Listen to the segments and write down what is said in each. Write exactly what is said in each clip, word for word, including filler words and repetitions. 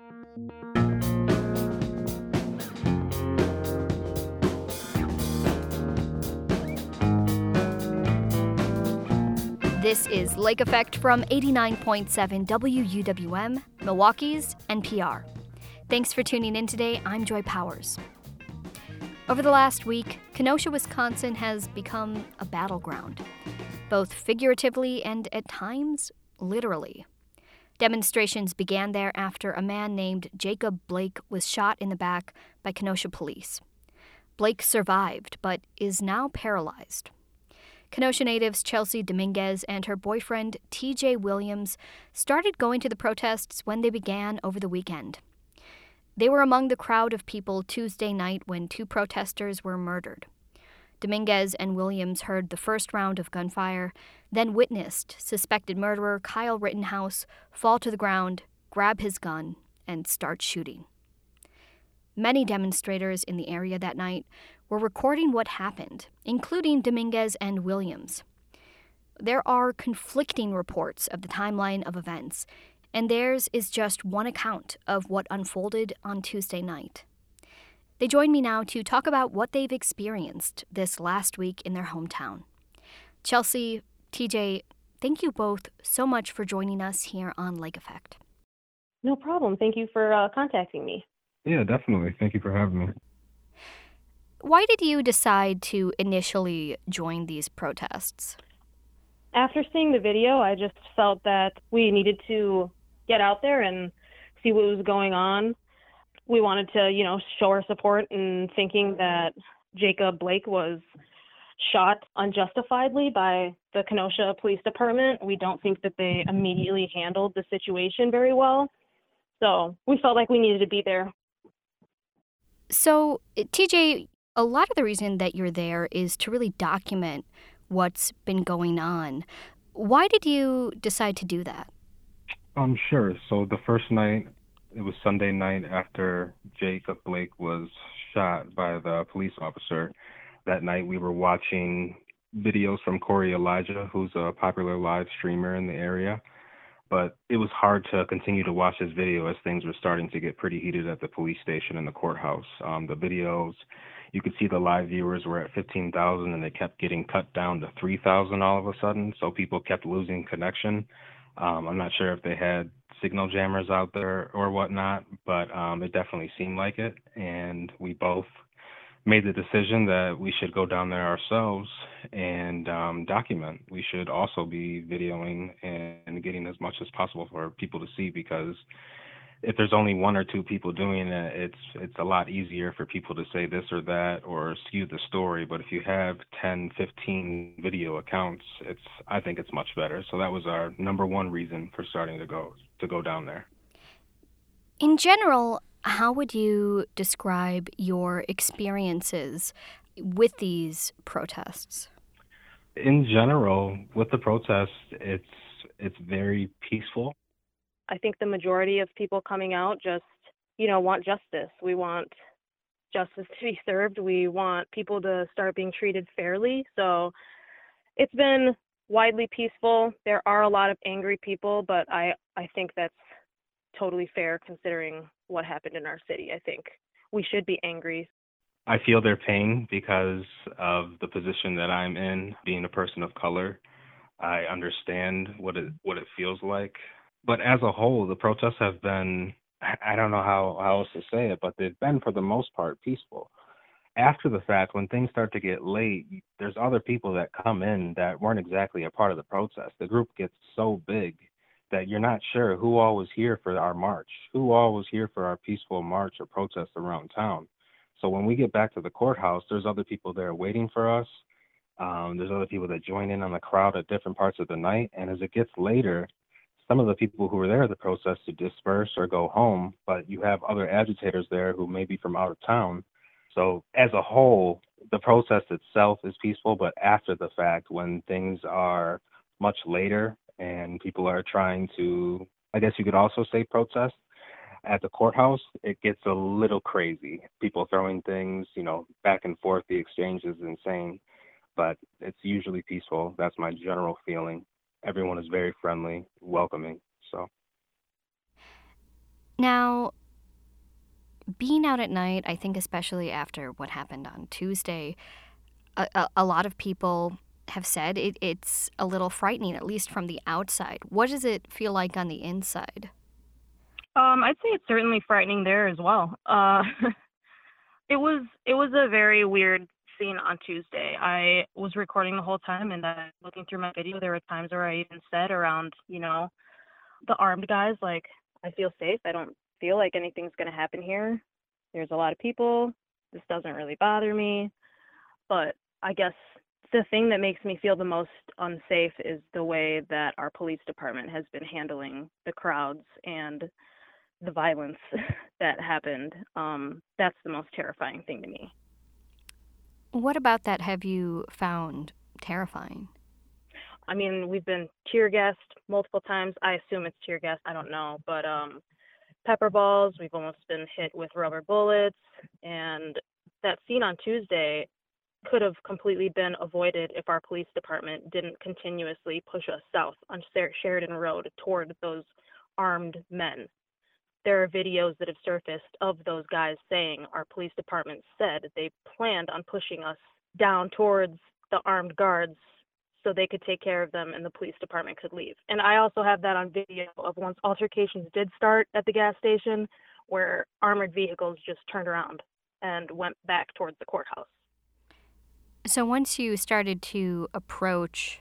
This is Lake Effect from eighty-nine point seven W U W M, Milwaukee's N P R. Thanks for tuning in today. I'm Joy Powers. Over the last week, Kenosha, Wisconsin has become a battleground, both figuratively and at times literally. Demonstrations began there after a man named Jacob Blake was shot in the back by Kenosha police. Blake survived, but is now paralyzed. Kenosha natives Chelsea Dominguez and her boyfriend T J Williams started going to the protests when they began over the weekend. They were among the crowd of people Tuesday night when two protesters were murdered. Dominguez and Williams heard the first round of gunfire, then witnessed suspected murderer Kyle Rittenhouse fall to the ground, grab his gun, and start shooting. Many demonstrators in the area that night were recording what happened, including Dominguez and Williams. There are conflicting reports of the timeline of events, and theirs is just one account of what unfolded on Tuesday night. They join me now to talk about what they've experienced this last week in their hometown. Chelsea, T J, thank you both so much for joining us here on Lake Effect. No problem. Thank you for uh, contacting me. Yeah, definitely. Thank you for having me. Why did you decide to initially join these protests? After seeing the video, I just felt that we needed to get out there and see what was going on. We wanted to, you know, show our support in thinking that Jacob Blake was shot unjustifiably by the Kenosha Police Department. We don't think that they immediately handled the situation very well. So we felt like we needed to be there. So, T J, a lot of the reason that you're there is to really document what's been going on. Why did you decide to do that? Um, sure. So the first night, it was Sunday night after Jacob Blake was shot by the police officer. That night we were watching videos from Corey Elijah, who's a popular live streamer in the area. But it was hard to continue to watch this video as things were starting to get pretty heated at the police station and the courthouse. Um, the videos, you could see the live viewers were at fifteen thousand and they kept getting cut down to three thousand all of a sudden. So people kept losing connection. Um, I'm not sure if they had signal jammers out there or whatnot, but um, it definitely seemed like it. And we both made the decision that we should go down there ourselves and um, document. We should also be videoing and getting as much as possible for people to see, because if there's only one or two people doing it, it's it's a lot easier for people to say this or that or skew the story. But if you have ten, fifteen video accounts, it's I think it's much better. So that was our number one reason for starting to go to go down there. In general, how would you describe your experiences with these protests? In general, with the protests, it's it's very peaceful. I think the majority of people coming out just, you know, want justice. We want justice to be served. We want people to start being treated fairly. So it's been widely peaceful. There are a lot of angry people, but I, I think that's totally fair considering what happened in our city. I think we should be angry. I feel their pain because of the position that I'm in, being a person of color. I understand what it what it feels like. But as a whole, the protests have been, I don't know how, how else to say it, but they've been, for the most part, peaceful. After the fact, when things start to get late, there's other people that come in that weren't exactly a part of the protest. The group gets so big that you're not sure who all was here for our march, who all was here for our peaceful march or protest around town. So when we get back to the courthouse, there's other people there waiting for us. Um, there's other people that join in on the crowd at different parts of the night. And as it gets later, some of the people who were there at the protest to disperse or go home, but you have other agitators there who may be from out of town. So as a whole, the protest itself is peaceful, but after the fact, when things are much later and people are trying to, I guess you could also say protest, at the courthouse, it gets a little crazy. People throwing things, you know, back and forth. The exchange is insane, but it's usually peaceful. That's my general feeling. Everyone is very friendly, welcoming. So, Now, being out at night, I think especially after what happened on Tuesday, a, a, a lot of people have said it, it's a little frightening, at least from the outside. What does it feel like on the inside? Um, I'd say it's certainly frightening there as well. Uh, it was it was a very weird scene on Tuesday. I was recording the whole time, and uh, looking through my video, there were times where I even said around, you know, the armed guys, like, I feel safe. I don't feel like anything's going to happen here. There's a lot of people. This doesn't really bother me. But I guess the thing that makes me feel the most unsafe is the way that our police department has been handling the crowds and the violence that happened. Um, that's the most terrifying thing to me. What about that have you found terrifying? I mean, we've been tear gassed multiple times. I assume it's tear gas. I don't know. But um, pepper balls, we've almost been hit with rubber bullets. And that scene on Tuesday could have completely been avoided if our police department didn't continuously push us south on Sheridan Road toward those armed men. There are videos that have surfaced of those guys saying our police department said they planned on pushing us down towards the armed guards so they could take care of them and the police department could leave. And I also have that on video of once altercations did start at the gas station where armored vehicles just turned around and went back towards the courthouse. So once you started to approach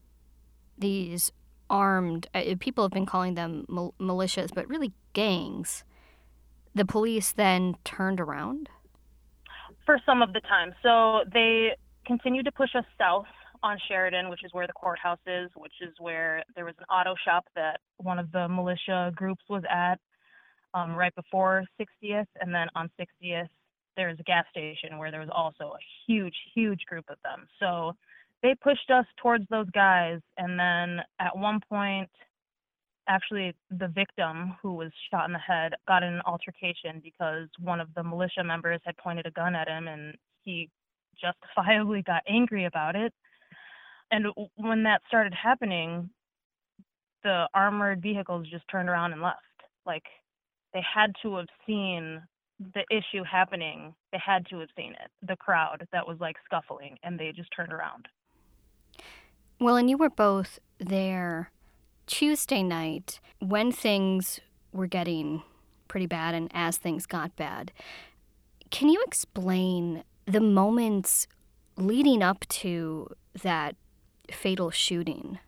these armed, uh, people have been calling them mil- militias, but really gangs, the police then turned around? For some of the time. So they continued to push us south on Sheridan, which is where the courthouse is, which is where there was an auto shop that one of the militia groups was at um, right before sixtieth. And then on sixtieth, there's a gas station where there was also a huge, huge group of them. So they pushed us towards those guys. And then at one point, actually, the victim who was shot in the head got in an altercation because one of the militia members had pointed a gun at him and he justifiably got angry about it. And when that started happening, the armored vehicles just turned around and left. Like, they had to have seen the issue happening. They had to have seen it, the crowd that was like scuffling, and they just turned around. Well, and you were both there Tuesday night when things were getting pretty bad and as things got bad. Can you explain the moments leading up to that fatal shooting?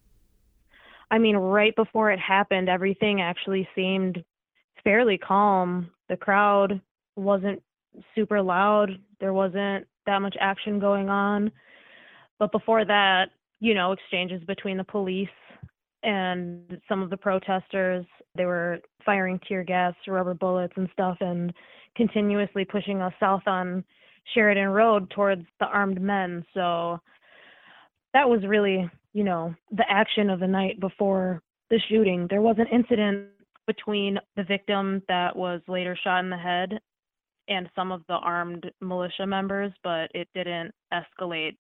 I mean, right before it happened, everything actually seemed fairly calm. The crowd wasn't super loud. There wasn't that much action going on. But before that, you know, exchanges between the police and some of the protesters, they were firing tear gas, rubber bullets and stuff, and continuously pushing us south on Sheridan Road towards the armed men. So that was really, you know, the action of the night before the shooting. There was an incident between the victim that was later shot in the head and some of the armed militia members, but it didn't escalate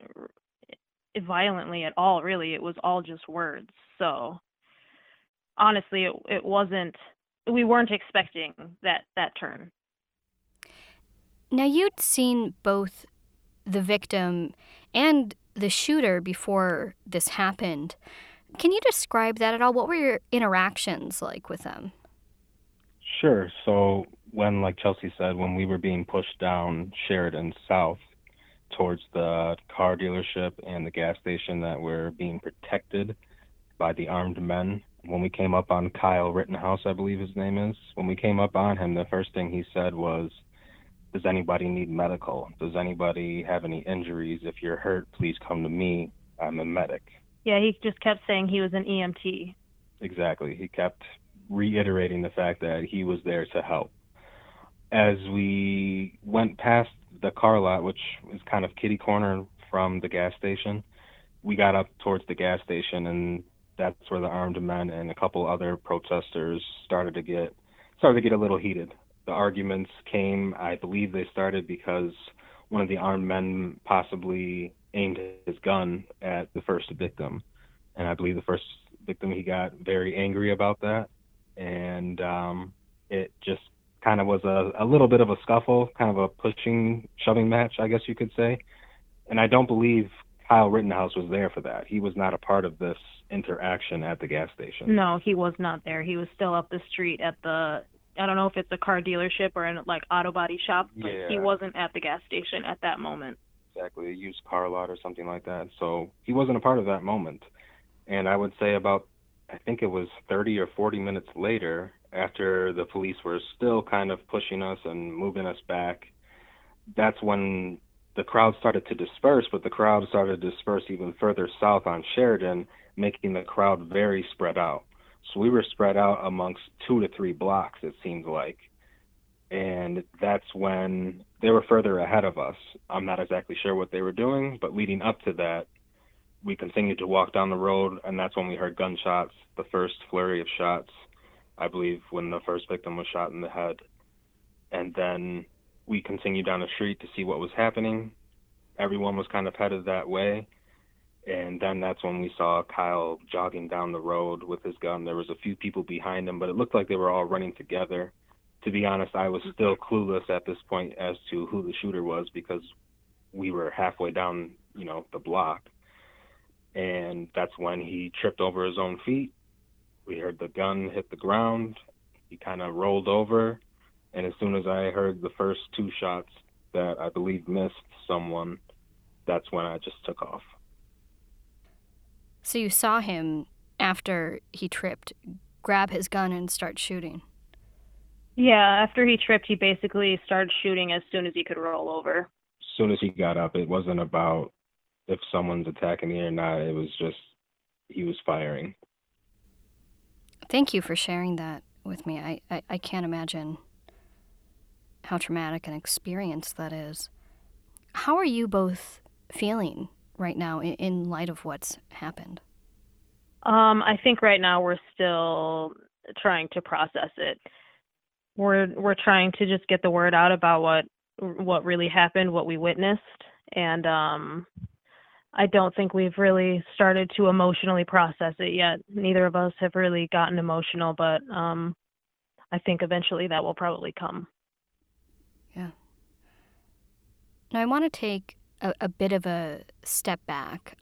violently at all, really. It was all just words. So honestly, it, it wasn't, we weren't expecting that, that turn. Now, you'd seen both the victim and the shooter before this happened. Can you describe that at all? What were your interactions like with them? Sure. So when, like Chelsea said, when we were being pushed down Sheridan south towards the car dealership and the gas station that were being protected by the armed men, when we came up on Kyle Rittenhouse, I believe his name is, when we came up on him, the first thing he said was, does anybody need medical? Does anybody have any injuries? If you're hurt, please come to me. I'm a medic. Yeah, he just kept saying he was an E M T. Exactly. He kept reiterating the fact that he was there to help. As we went past the car lot, which is kind of kitty corner from the gas station, we got up towards the gas station, and that's where the armed men and a couple other protesters started to get started to get a little heated. The arguments came, I believe they started because one of the armed men possibly aimed his gun at the first victim. And I believe the first victim, he got very angry about that. And um, It just kind of was a, a little bit of a scuffle, kind of a pushing, shoving match, I guess you could say. And I don't believe Kyle Rittenhouse was there for that. He was not a part of this interaction at the gas station. No, he was not there. He was still up the street at the, I don't know if it's a car dealership or an like auto body shop, but Yeah. he wasn't at the gas station at that moment. Exactly, a used car lot or something like that. So he wasn't a part of that moment. And I would say about, I think it was thirty or forty minutes later, after the police were still kind of pushing us and moving us back, that's when the crowd started to disperse, but the crowd started to disperse even further south on Sheridan, making the crowd very spread out. So we were spread out amongst two to three blocks, it seemed like. And that's when they were further ahead of us. I'm not exactly sure what they were doing, but leading up to that, we continued to walk down the road, and that's when we heard gunshots, the first flurry of shots, I believe, when the first victim was shot in the head. And then we continued down the street to see what was happening. Everyone was kind of headed that way. And then that's when we saw Kyle jogging down the road with his gun. There was a few people behind him, but it looked like they were all running together. To be honest, I was still clueless at this point as to who the shooter was because we were halfway down, you know, the block. And that's when he tripped over his own feet. We heard the gun hit the ground. He kind of rolled over. And as soon as I heard the first two shots that I believe missed someone, that's when I just took off. So you saw him, after he tripped, grab his gun and start shooting. Yeah, after he tripped, he basically started shooting as soon as he could roll over. As soon as he got up, it wasn't about if someone's attacking me or not. It was just he was firing. Thank you for sharing that with me. I, I, I can't imagine how traumatic an experience that is. How are you both feeling right now in, in light of what's happened? Um, I think right now we're still trying to process it. We're we're trying to just get the word out about what what really happened, what we witnessed, and um, I don't think we've really started to emotionally process it yet. Neither of us have really gotten emotional, but um, I think eventually that will probably come. Yeah. Now, I want to take a, a bit of a step back.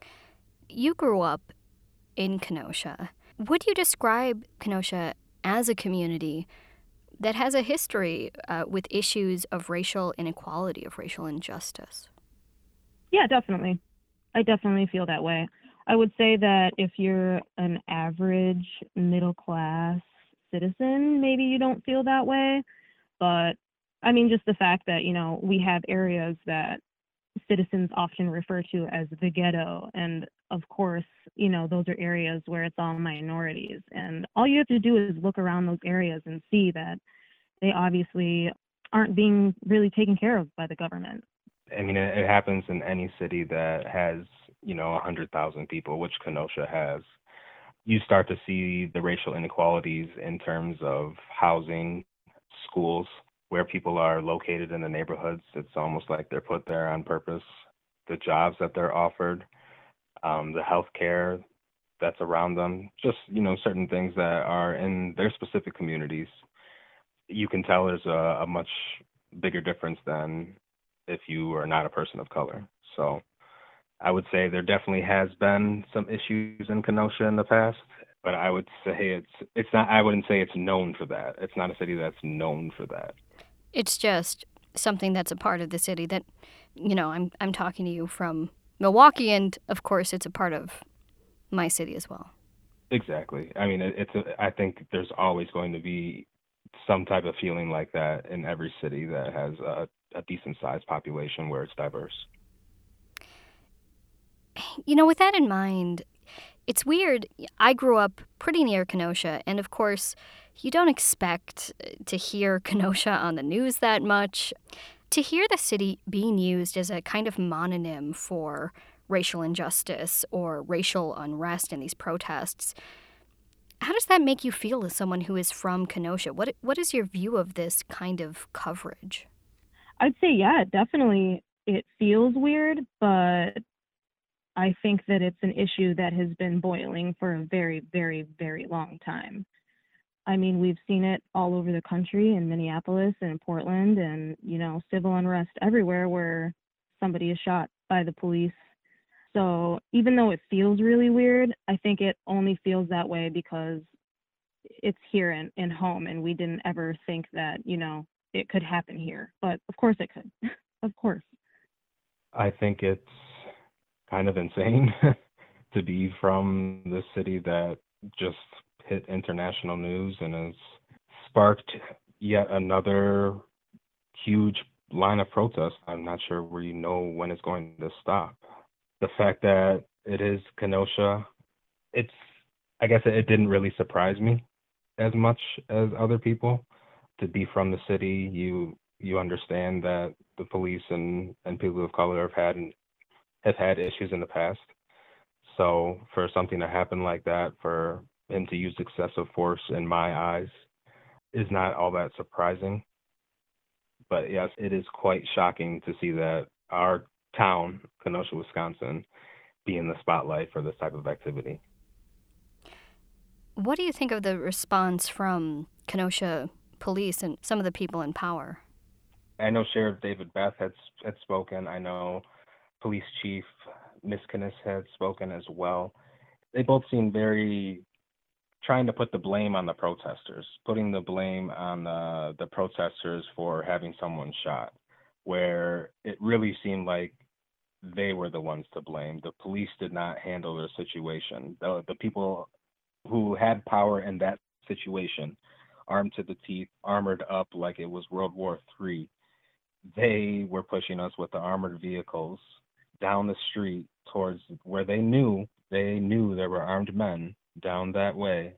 You grew up in Kenosha. Would you describe Kenosha as a community that has a history uh, with issues of racial inequality, of racial injustice? Yeah, definitely. I definitely feel that way. I would say that if you're an average middle class citizen, maybe you don't feel that way. But I mean, just the fact that, you know, we have areas that citizens often refer to as the ghetto. And of course, you know, those are areas where it's all minorities. And all you have to do is look around those areas and see that they obviously aren't being really taken care of by the government. I mean, it, it happens in any city that has, you know, one hundred thousand people, which Kenosha has. You start to see the racial inequalities in terms of housing, schools, where people are located in the neighborhoods. It's almost like they're put there on purpose. The jobs that they're offered, um, the health care that's around them, just, you know, certain things that are in their specific communities. You can tell there's a, a much bigger difference than if you are not a person of color. So I would say there definitely has been some issues in Kenosha in the past, but I would say it's it's not, I wouldn't say it's known for that. It's not a city that's known for that. It's just something that's a part of the city that, you know, I'm I'm talking to you from Milwaukee, and of course it's a part of my city as well. Exactly. I mean, it, it's a, I think there's always going to be some type of feeling like that in every city that has a, a decent sized population where it's diverse. You know, with that in mind, it's weird. I grew up pretty near Kenosha, and of course, you don't expect to hear Kenosha on the news that much. To hear the city being used as a kind of mononym for racial injustice or racial unrest in these protests, how does that make you feel as someone who is from Kenosha? What What is your view of this kind of coverage? I'd say, yeah, definitely it feels weird, but I think that it's an issue that has been boiling for a very, very, very long time. I mean, we've seen it all over the country in Minneapolis and in Portland and, you know, civil unrest everywhere where somebody is shot by the police. So even though it feels really weird, I think it only feels that way because it's here in, in home and we didn't ever think that, you know, it could happen here. But of course it could. Of course. I think it's kind of insane to be from the city that just hit international news and has sparked yet another huge line of protest. I'm not sure where you know when it's going to stop. The fact that it is Kenosha, it's, I guess it didn't really surprise me as much as other people. To be from the city, you you understand that the police and, and people of color have had have had issues in the past. So for something to happen like that, for him to use excessive force, in my eyes, is not all that surprising. But yes, it is quite shocking to see that our town, Kenosha, Wisconsin, be in the spotlight for this type of activity. What do you think of the response from Kenosha police and some of the people in power? I know Sheriff David Beth had had spoken. I know Police Chief Miskinis had spoken as well. They both seem very trying to put the blame on the protesters, putting the blame on the, the protesters for having someone shot, where it really seemed like they were the ones to blame. The police did not handle their situation. The, the people who had power in that situation, armed to the teeth, armored up like it was World War Three, they were pushing us with the armored vehicles down the street towards where they knew they knew there were armed men down that way.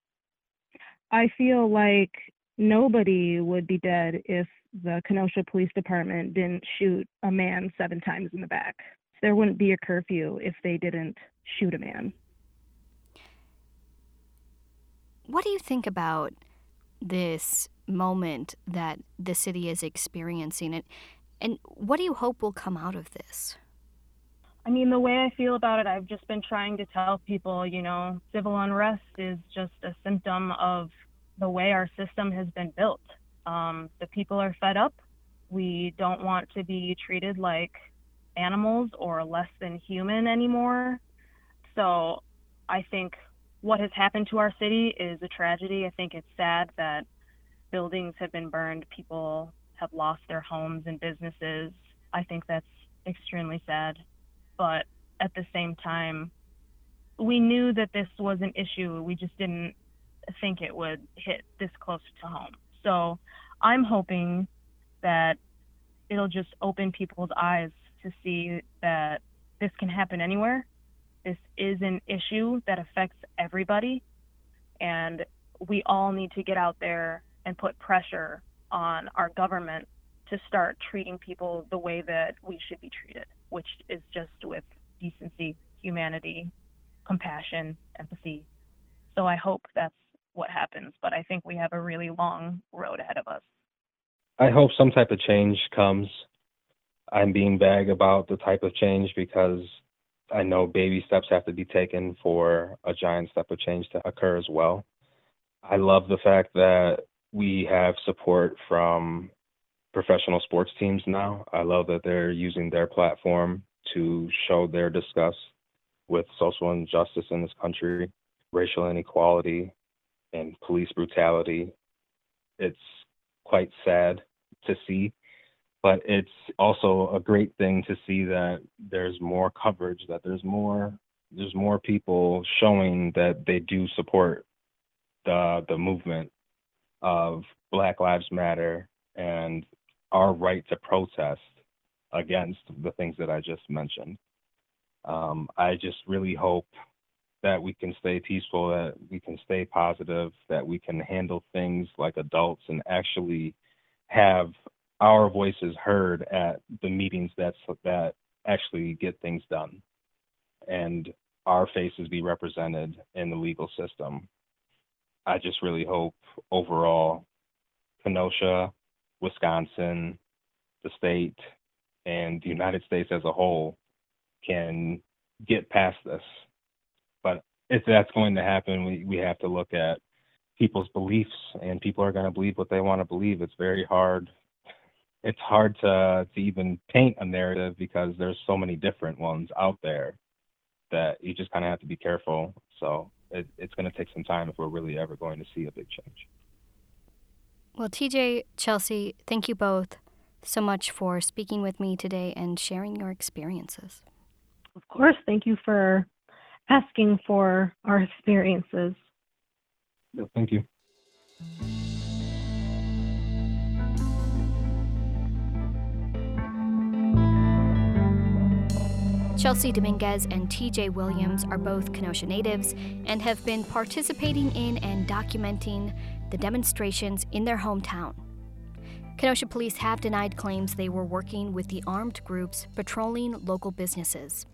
I feel like nobody would be dead if the Kenosha Police Department didn't shoot a man seven times in the back. There wouldn't be a curfew if they didn't shoot a man. What do you think about this moment that the city is experiencing, it, and what do you hope will come out of this? I mean, the way I feel about it, I've just been trying to tell people, you know, civil unrest is just a symptom of the way our system has been built. Um, the people are fed up. We don't want to be treated like animals or less than human anymore. So I think what has happened to our city is a tragedy. I think it's sad that buildings have been burned, people have lost their homes and businesses. I think that's extremely sad. But at the same time, we knew that this was an issue. We just didn't think it would hit this close to home. So I'm hoping that it'll just open people's eyes to see that this can happen anywhere. This is an issue that affects everybody, and we all need to get out there and put pressure on our government to start treating people the way that we should be treated, which is just with decency, humanity, compassion, empathy. So I hope that's what happens, but I think we have a really long road ahead of us. I hope some type of change comes. I'm being vague about the type of change because I know baby steps have to be taken for a giant step of change to occur as well. I love the fact that we have support from professional sports teams now. I love that they're using their platform to show their disgust with social injustice in this country, racial inequality, and police brutality. It's quite sad to see, but it's also a great thing to see that there's more coverage, that there's more there's more people showing that they do support the the movement of Black Lives Matter and our right to protest against the things that I just mentioned. Um, I just really hope that we can stay peaceful, that we can stay positive, that we can handle things like adults and actually have our voices heard at the meetings that's, that actually get things done, and our faces be represented in the legal system. I just really hope overall Kenosha, Wisconsin, the state, and the United States as a whole can get past this. But if that's going to happen, we, we have to look at people's beliefs, and people are going to believe what they want to believe. It's very hard. It's hard to, to even paint a narrative because there's so many different ones out there that you just kind of have to be careful. So it, it's going to take some time if we're really ever going to see a big change. Well, T J, Chelsea, thank you both so much for speaking with me today and sharing your experiences. Of course, thank you for asking for our experiences. Yeah, thank you. Chelsea Dominguez and T J Williams are both Kenosha natives and have been participating in and documenting the demonstrations in their hometown. Kenosha police have denied claims they were working with the armed groups patrolling local businesses.